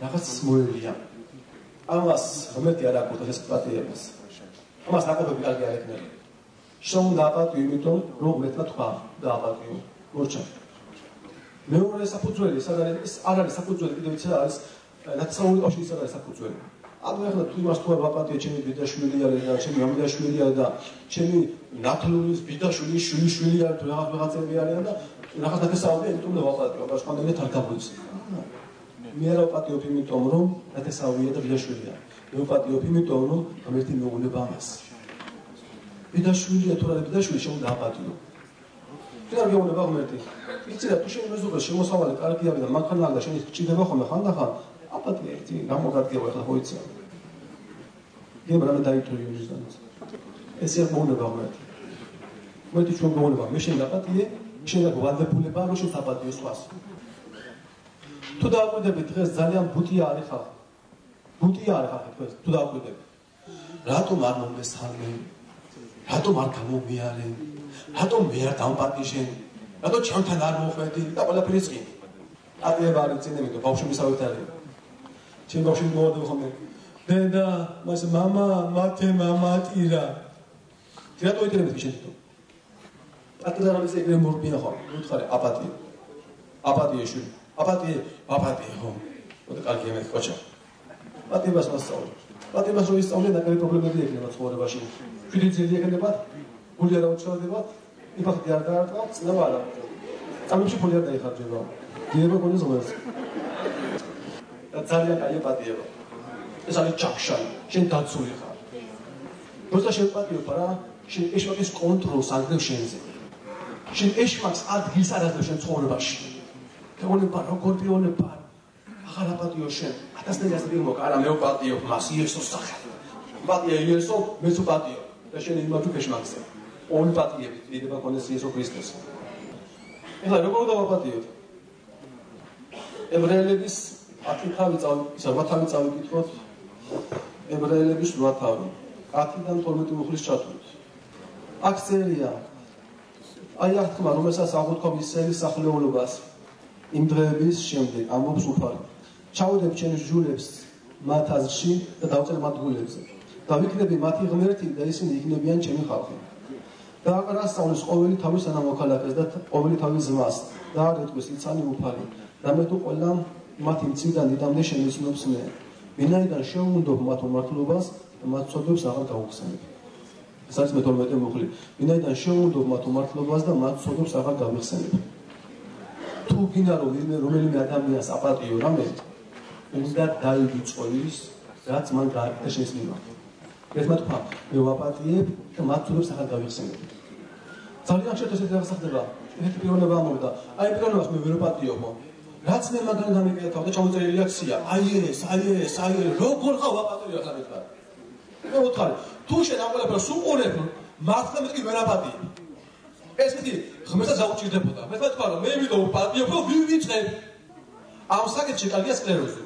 რაღაც მოელია. ამას ღმერთი არ აკვირდა ეს პატიებას. ამას ნაკობები კარგი არ ექნება. შენ დააპატიო, იმიტომ რომ ღმერთმა თქვა დააპატიო. მორჩა. მეორე საფუძველი, ეს არის არ არის საფუძველი, კიდევ იცი არის ნაციონალური კავშირის ეს არის საფუძველი. ანუ ახლა თუ იმას თუ არ ვაპატიე, ჩემი ბიძაშვილი არის და ჩემი მამიდაშვილი არის და ჩემი ნათლურის ბიძაშვილი, შვილი შვილი არის თუ რაღაც ვიღაცები არიან და რაღაც ნათესაობია, იმიტომ რომ ვაპატიო, բայց ხანდახან არ გამოიცი. მე არ ვაპატიებ იმიტომ რომ ნათესაობია და ბიძაშვილია. მე ვაპატიებ იმიტომ რომ ღმერთი მეუღლება ამას. ბიძაშვილია თუ არა ბიძაშვილი შენ დააპატიო. თუ არ გეუბნება ღმერთი. იცი რა თუ შენ მეზობელს შემოსავალი კარგი არის და მანქანა და შენ გჭირდება ხოლმე ხანდახან აპატია იცი გამოგადგება ახლა ხო იცი. გემ რამე დაიტოვე იუჟდანს. ეს არ მოუნება ღმერთი. ღმერთი ჩვენ მოუნება მე შენ დაპატიე, შენ დაგვანდებულება რომ შენ დაპატიო სხვას. თუ დააკვირდები დღეს ძალიან ბუტია არის ხალხი. ბუტია არის ხალხი დღეს თუ დააკვირდები. რატომ არ მომესალმე? რატომ არ გამომიარე? რატომ მე არ დამპატიშენ? რატომ ჩემთან არ მოხვედი და ყველაფერი წინ. ატიება არის წინ იმიტომ ბავშვები საერთოდ არის. ჩემ ბავშვები მოვარდება ხოლმე. დედა, მას მამა, მათე მამა ტირა. რატო იტირებდი შენ თვითონ? ატირა რამის ეგრე მორბია ხო? უთხარი აპატია. აპატია შვილი. აპატია, აპატია ხო? მოდი კარგი ემეთ კოჩა. აპატიებას მასწავლე. აპატიებას რო ისწავლე და კარი პრობლემები ექნება ცხოვრებაში. შვილი ძილი ექნება, გული არ აუჩვენდება. იფახტი არ დაარტყა, წნევა არა. წამებში ფული არ დაიხარჯება. დიება გონის ღმერთს. ძალიან კაი პატიება. ეს არის ჩახშალი. შენ დაცული ხარ. როცა შენ პატიობ რა, შენ ეშმაკის კონტროლს აგდებ შენზე. შენ ეშმაკს ადგილს არ აძლევ შენ ცხოვრებაში. თეონება როგორ პიონება. აღარ აპატიო შენ. ათასნელი ასეთი მოკა, არა მე ვპატიობ მას იესოს სახელით. პატია იესო, მეც ვპატიო. და შენ იმაჯუ ეშმაკზე. ორი პატიებით დიდება ქონდეს იესო ქრისტეს. ეხლა როგორ დავაპატიოთ? ებრაელების ათი თავი წავი, ისა რვა თავი წავიკითხოთ. ებრაელების რვა თავი. ათიდან თორმეტი მუხლის ჩათვლით. აქ წერია. აი აქ თქმა, რომელსაც აღუთქვამ ისრაელის სახლეულობას იმ დღეების შემდეგ ამბობს უფალი. ჩავდებ ჩემს ჯულებს მათ აზრში და დავწერ მათ გულებზე. და ვიქნები მათი ღმერთი და ისინი იქნებიან ჩემი ხალხი. და აკრასწავლის ყოველი თავის თანამოქალაქეს და ყოველი თავის ძმას და არ ეტყვის იცანი უფალი და მე თუ ყველა მათი მციდან დიდამდე შემეცნობს მე ვინაიდან შეუნდობ მათ უმართლობას და მათ ცოდვებს აღარ გავხსენებ. ეს არის მეთორმეტე მუხლი. ვინაიდან შეუნდობ მათ უმართლობას და მათ ცოდვებს აღარ გავხსენებ. თუ გინდა რომ ვინმე რომელიმე ადამიანს აპატიო რამე უნდა დაივიწყო ის რაც მან გააკეთა შენს მიმართ. ერთმა თქვა მე ვაპატიებ და მათ ცოდვებს აღარ გავხსენებ. ძალიან ხშირად ესეთი რაღაც ხდება. ერთი პიროვნება ამბობდა, აი პიროვნებას მე ვერ ვაპატიობ. რაც მე მაგან გამიკეთებ და ჩამოწერილი რეაქცია. აი ეს, აი ეს, აი ეს, როგორ ხარ ვაპატიო ახლა მე თქვა. მე ვუთხარი, თუ შენ ამ ყველაფერს უყურებ, მართლა მე კი ვერ აპატიებ. ეს კი ღმერთს დაუჭირდებოდა. მე თქვა რომ მე ვიდო ვაპატიებ, რომ ვივიწყებ. ამ საკითხში კარგია სკლეროზი.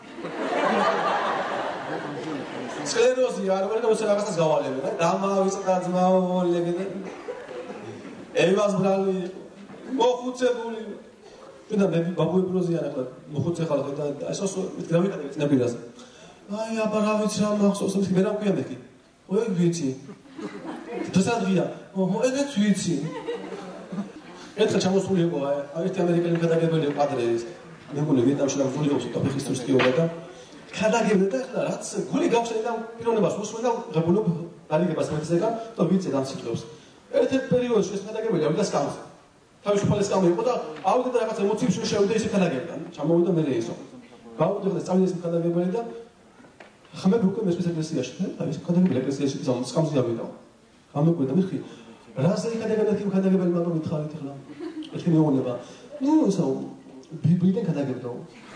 სკლეროზი არ ვერ და უცებ რაღაცას გავალებენ და დამავიწყდა ძმაოლები. ევას ბრალი მოხუცებული. თუნდა მე ბაბუებროზიან ახლა მოხუცე ხალხი და ესოს გამიკეთე ნებილას. აი აბა რა ვიცი რა მახსოვს მე ვერ ამქვია მე კი. ოე ვიცი. დასადღია. ოჰო ეგეც ვიცი. ერთხელ ჩამოსული იყო აი ერთი ამერიკელი გადაგებელი პადრეის. მე მგონი ვიეტნამში დამსული იყო და ფეხისტრის ტიოდა და გადაგებდა და ახლა რაც გული გავხსენე და პიროვნებას უსმენ და ღებულობ დალიგებას მეცეკა და ვიცი რა სიტყვებს. ერთ-ერთ პერიოდში ეს გადაგებელი ავიდა სკამზე. თავისუფალი სკამი იყო და ავიდა და რაღაც ემოციებს შევიდა ისე გადაგებდა. ჩამოვიდა მე ისო. გავუდგა და წავიდა ეს გადაგებელი და ხმები უკვე მესმის ეკლესიაში. აი ეს გადაგებელი ეკლესიაში სკამზე ავიდა. გამეკვირდა მიხი. რაზე გადაგებდა იმ გადაგებელი მაგრამ მითხარით ახლა. ერთი მეუბნება. ნუ ისო ბიბლიდან გადაგებდა.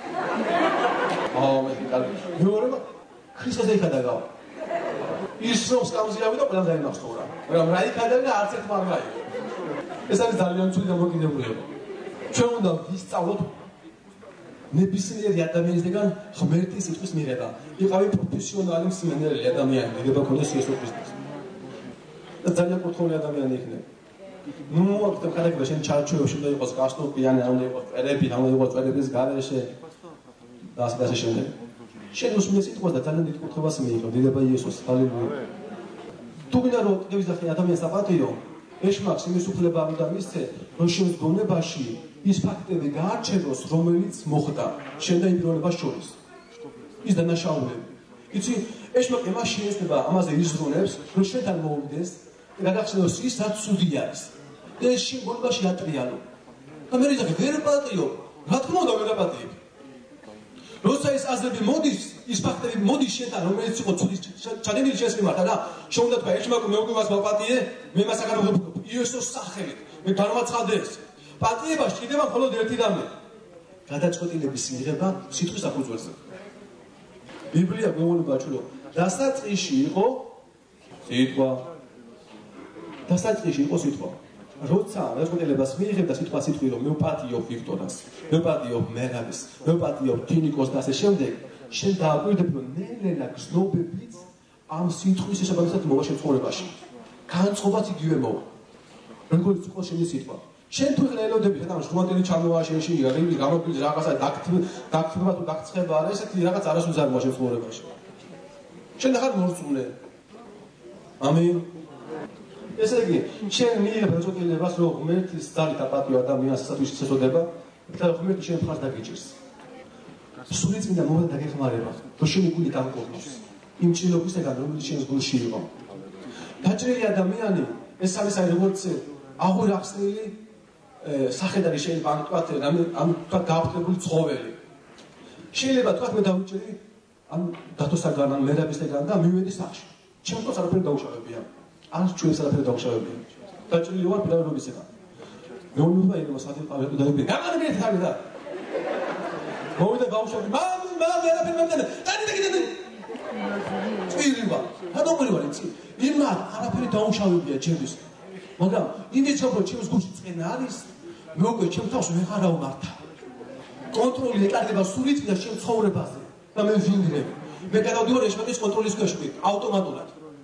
აა მე კარგი. მეორე ქრისტეზე გადაგავა. ის რომ სკამზე ავიდა ყველამ დაიმახსოვრა. მაგრამ რა იქადაგა არც ერთ მარ გაიგო. ეს არის ძალიან ცუდი დამოკიდებულება. ჩვენ უნდა ვისწავლოთ ნებისმიერი ადამიანისგან ღმერთის სიტყვის მიღება. იყავი პროფესიონალი მსმენელი ადამიანი, მიღება ქონდეს იესო ქრისტეს. და ძალიან კურთხეული ადამიანი იქნება. ნუ მოაქვს ხარაგება შენ ჩარჩოებში უნდა იყოს გასტოპიანი, არ უნდა იყოს წერები, არ უნდა იყოს წერების გარეშე. და ასე და ასე შემდეგ. შენ უსმენ სიტყვას და ძალიან დიდ კურთხევას მიიღო, დიდება იესოს, ჰალელუია. თუ გინდა რომ გევიზახე ადამიანს აპატიო, ეშმაკს იმის უფლება უნდა მისცე, რომ შენ გონებაში ის ფაქტები გაარჩევოს, რომელიც მოხდა შენ და იმ პიროვნებას შორის. ის დანაშაულები. იცი, ეშმაკი მას შეესწრება, ამაზე იზრუნებს, რომ შენთან მოვიდეს და გადახსნოს ის, რაც ცუდი არის. და ეს შენ გონებაში ატრიალო. და მე ვიზახე, ვერ პატიო, რა თქმა უნდა ვერ აპატიებ. როცა ეს აზრები მოდის, ის ფაქტები მოდის შენთან, რომელიც იყო ცუდი ჩადენილი შენს მიმართ და შენ უნდა თქვა, ეშმაკო მე უკვე მას მოპატიე, მე მას აკარგებ იესოს სახელით. მე განვაცხადე ეს. პატიებას ჭირდება მხოლოდ ერთი რამე. გადაწყვეტილების მიღება სიტყვის საფუძველზე. ბიბლია გვეუბნება ჩვენ, რომ დასაწყისში იყო სიტყვა. დასაწყისში იყო სიტყვა. როცა გადაწყვეტილებას მიიღებ და სიტყვა სიტყვი რომ მე ვპატიობ ვიქტორას, მე ვპატიობ მერაბის, მე ვპატიობ თინიკოს და ასე შემდეგ, შენ დააკვირდები რომ ნელ-ნელა გზნობებით ამ სიტყვის შესაბამისად მოვა შენ ცხოვრებაში. განწყობაც იგივე მოვა. როგორც იყო შენი სიტყვა. შენ თუ ელოდები და შრომატელი ჩამოვა შენში, რიმის გამოფილს რაღაცა დაგწება თუ დაგწება არა, ესეთი რაღაც არასდროს არ მოვა შენ ცხოვრებაში. შენ ახალ მორწმუნე. ამინ. ესე იგი, შენ მიიღებ გადაწყვეტილებას, რომ ღმერთის ძალით აპატიო ადამიანს სათვის შეწოდება და ღმერთი შენ მხარს დაგიჭირს. სული წმინდა მოვა დაგეხმარება, რომ შენი გული დამკურნოს. იმ ჭრილობისგან, რომელიც შენს გულში იყო. დაჭრილი ადამიანი, ეს არის აი როგორც აღარ ახსნილი სახედ არის შეიძლება ამ თქვათ ამ თქვათ გააფრთხებული ცხოველი. შეიძლება თქვათ მე დავიჭერი ამ დათოსაგან ან მერაბისგან და მივედი სახში. ჩემს თავს არაფერი დაუშავებია. ან ჩვენს არაფერი დაუშავებია. დაჭრილი ვარ პიროვნებისგან. მე უნდა იმას საათი ყავი დაიბი. გამარჯვეთ ხარ და. მოვიდა გავუშავდი. მამ მამ არაფერი მომდენა. დადი დადი დადი. წვირი ვარ. გადაყვერი ვარ იცი. იმათ არაფერი დაუშავებია ჩემთვის. მაგრამ იმის რომ ჩემს გულში წენა არის, მე უკვე ჩემს თავს ვეღარ ავმართა. კონტროლი ეკარგება სულით და ჩემს ცხოვრებაზე და მე ვინგრებ. მე გადავდივარ ეშმაკის კონტროლის ქვეშ, ავტომატურად.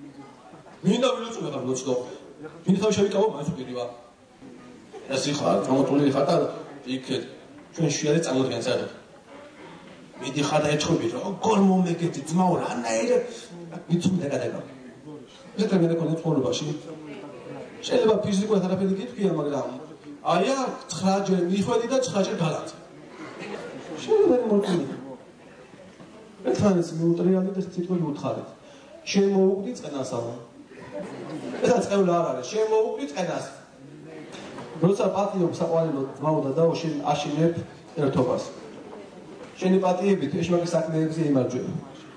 მინდა ვილოცულე ხარ ლოცდო. მინდა თავი შევიკავო მას ვირი ვარ. ეს ხარ, კონტროლი ხარ და იქეთ ჩვენ შეარე წამოდგენ საერთოდ. მიდი ხარ და ეჭხები როგორ მომეგეთი ძმაო რანაირად მიცუნდა გადაგა. ეს და მე კონტროლ ცხოვრებაში შეიძლება ფიზიკურად არაფერი გითქვია, მაგრამ აი აქ ცხრა ჯერ მიხვედი და ცხრა ჯერ გალაცე. შეიძლება მოვწინე. ერთმანეთს მიუტრიალდი და სიტყვები უთხარით. შენ მოუგდი წენასაო. ესაც ყევლა არ არის. შენ მოუგდი წენას. როცა პატიობ საყვარელო ძმაო და დაო შენ აშინებ ერთობას. შენი პატიებით ეშმაკის საქმეებზე იმარჯვება.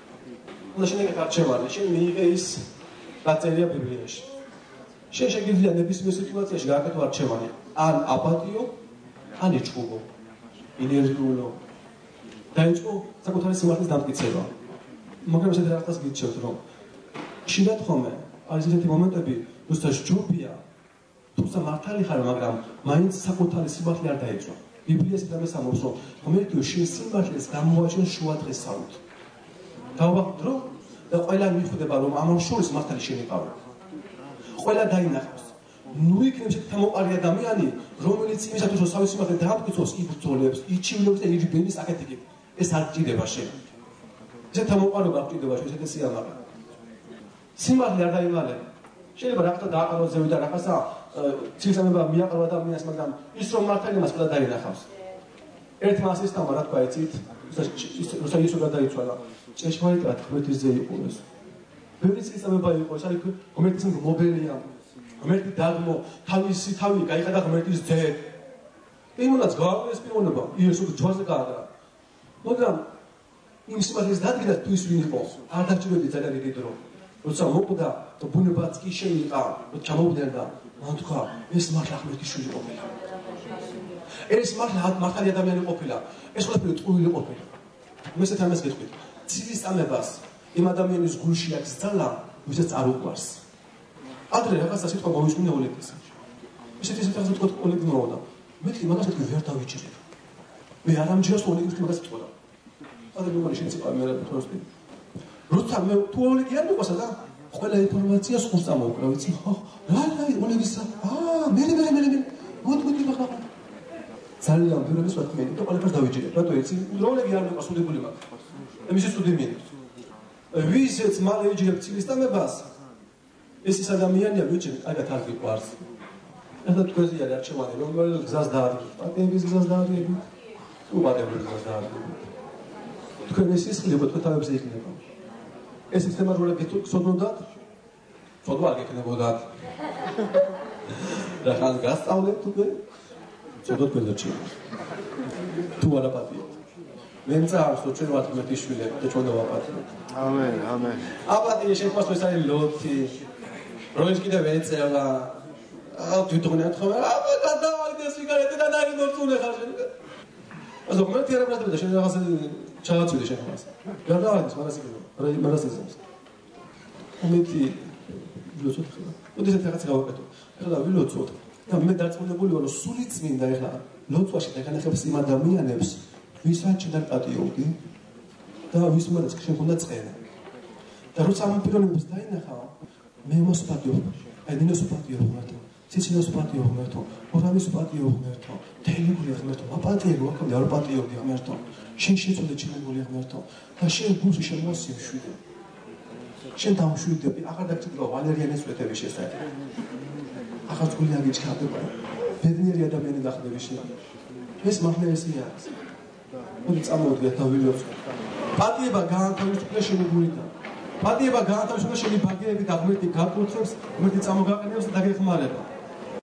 და შენ ეკარჩევარი, შენ მიიღე ის დაწერია ბიბლიაში. შენ შეგიძლია ნებისმიერ სიტუაციაში გააკეთო არჩევანი. ან აპატიო, ან იჭყუგო. ინერგიულო. დაიწყო საკუთარი სიმართლის დამტკიცება. მაგრამ ესეთ რაღაცას გიჩვენებთ, რომ შინად ხომე არის ესეთი მომენტები, როდესაც ჯობია, თუმცა მართალი ხარ, მაგრამ მაინც საკუთარი სიმართლე არ დაეწვა. ბიბლიას ამას ამბობს, რომ ღმერთი შენ სიმართლეს გამოაჩენ შუადღესავით. დავაბდრო და ყველა მიხვდება, რომ ამ შორის მართალი შენ იყავი. ყველა დაინახავს. ნუ იქნებ შეთამოყარი ადამიანი, რომელიც იმისათვის რომ თავის სიმართლე დაამტკიცოს, იბრძოლებს, იჩივლებს და ირიბენის აკეთებს. ეს არ ჭირდება შენ. შეთამოყარობა არ ჭირდება შენ ესეთი სიამაყე. სიმართლე არ დაიმალება. შეიძლება რაღაცა დააყაროს ზევი და რაღაცა ცისამება მიაყარო ადამიანს, მაგრამ ის რომ მართალი მას ყველა დაინახავს. ერთმა ასისტამმა რა თქვა იცით? როცა იესო გადაიცვალა, ჭეშმარიტად ღმერთის ძე იყო ეს. ბევრი ცისამება იყო, ეს არის ღმერთის მობელია. ღმერთი დაგმო, თავისი თავი გაიხადა ღმერთის ძე. იმუნაც გააყენეს პიროვნება, იესო ჯვარზე გააკრა. მაგრამ იმ სიმართლის დადგინას თუ ის ვინ იყო, არ დაჭირვებდი ძალიან დიდი დრო. როცა მოკვდა და ბუნებაც კი შეიყა, რომ ჩამოვიდნენ და მან თქვა, ეს მართლა ღმერთის შვილი ყოფილა. ეს მართლა მართალი ადამიანი ყოფილა. ეს ყველაფერი ტყუილი ყოფილა. მესეთ ამას გეტყვით. ცილის წამებას იმ ადამიანის გულში აქვს ძალა, ვისაც არ უყვარს. ადრე რაღაცა სიტყვა მოვისმინე ოლეგის. ესეთი სიტყვა თქვა ოლეგი მოვიდა. მეთქი მაგას მეთქი ვერ დავიჭირებ. მე არ ამჯერს ოლეგის მაგას თქვა. ადრე მომალი შეიძლება მე რა თქოსდი. როცა მე თუ ოლეგი არ მიყვარს და ყველა ინფორმაცია სულს წამოუკრა, ვიცი? რა რა ოლეგის? აა მე მე მე მე მოდი მოდი მაგა. ძალიან პირველი სვათქმენი და ყველაფერს დავიჭირებ. რატო იცი? დროულები არ მეყავს უდებული მაქვს. და მისი სტუდი მინდა. ვისაც მალე ეჯერებ ცილის დამებას ეს ის ადამიანია, ვიჭი კარგად არ გიყვარს. ახლა თქვენზე არის არჩევანი, რომელი გზას დაადგინოთ. პატიების გზას დაადგინოთ. თუ პატიების გზას დაადგინოთ. თქვენ ეს ისხლება თქვენ თავებზე იქნება. ეს სისტემა როლა გეცოდნოდათ? ცოდვა არ გეკნებოდათ. რა ხან გასწავლეთ უკვე? ცოდვა თქვენ დარჩება. თუ არა პატიო. მე მწავს რომ ჩვენ ვართ მეტიშვილები და ჩვენ დავაპატიოთ. ამენ, ამენ. აპატია შეფასო ეს არის ლოთი. როის კიდევ ეწელა. აა თვითონაც ხომ აბა გადავალდე სიგარეტი და ნაგი მორწმუნე ხარ შენ. ასე ღმერთი არ აბრძოდა შენ რაღაცა ჩააცვიდე შენ მას. გადავალდეს მაგას იგო. რა მაგას იზამს. უმეტი ვილოცოთ ხება. ოდესაც რაღაც გავაკეთო. ეხლა ვილოცოთ. და მე დარწმუნებული ვარ რომ სული წმინდა ეხლა ლოცვაში დაგანახებს იმ ადამიანებს ვისაც შედარ პატიობდი და ვის მომაც შენ უნდა წენა. და როცა ამ პიროვნებას დაინახა მე მოსპატიობ. აი დინოს პატიობ მარტო. სიცინოს პატიობ მარტო. ორამის პატიობ მარტო. თელიგული მარტო. აპატიე მოაქვს არ პატიობდი მარტო. შენ შეწოდე ჩემებული მარტო. და შენ გულში შემოსიშვიდე. შენ დამშვიდები, აღარ დაგჭირდება ვალერიანის წვეთების შესახებ. აღარ გული აგიჩქარდება. ბედნიერი ადამიანი გახდები შენ. ეს მაგნესია. მოდი წამოვიდგეთ და ვილოცოთ. პატიება გაანთავისუფლე შენი გულიდან. პატიება გაანთავისუფლე შენი ბაგეები და ღმერთი გაკურთხებს, ღმერთი წამოგაყენებს და დაგეხმარება.